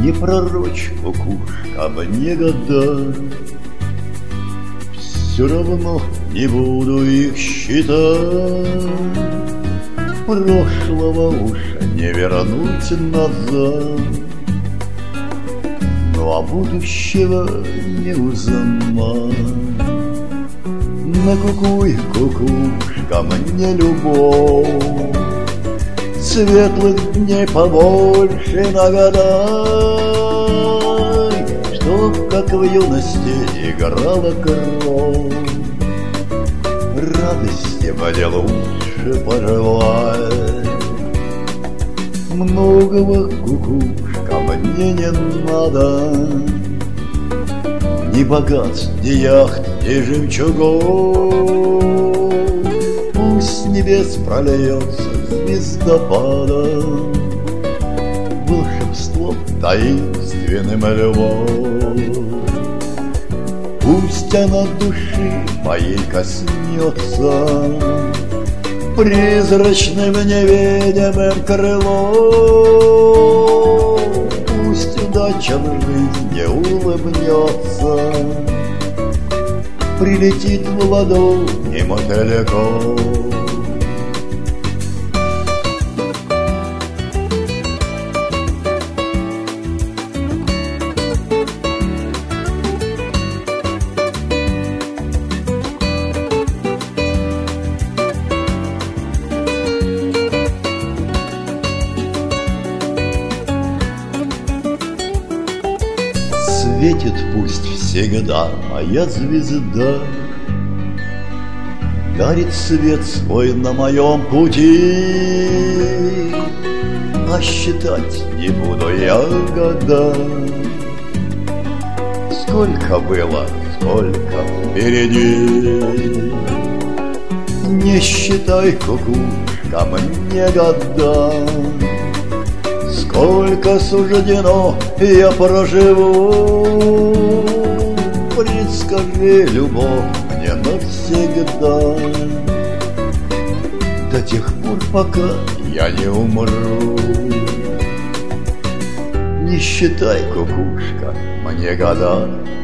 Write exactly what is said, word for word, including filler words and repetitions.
Не пророчь, кукушка, мне года, все равно не буду их считать. Прошлого уж не вернуть назад, ну а будущего не узнать. Накукуй, кукушка, мне любовь, светлых дней побольше нагадай, чтоб, как в юности, играла кровь. Радости мне лучше пожелай. Многого, кукушка, мне не надо, ни богатств, ни яхт, ни жемчугов. Пусть с небес прольется звездопадом волшебством таинственным львом. Пусть она души моей коснется призрачным невидимым крылом. Пусть удача в жизни улыбнется, прилетит в ладони мотыльком. Светит пусть всегда моя звезда, дарит свет свой на моем пути. А считать не буду я года, сколько было, сколько впереди. Не считай, кукушка, мне года, сколько суждено я проживу. Предскажи, любовь, мне навсегда, до тех пор, пока я не умру. Не считай, кукушка, мне года,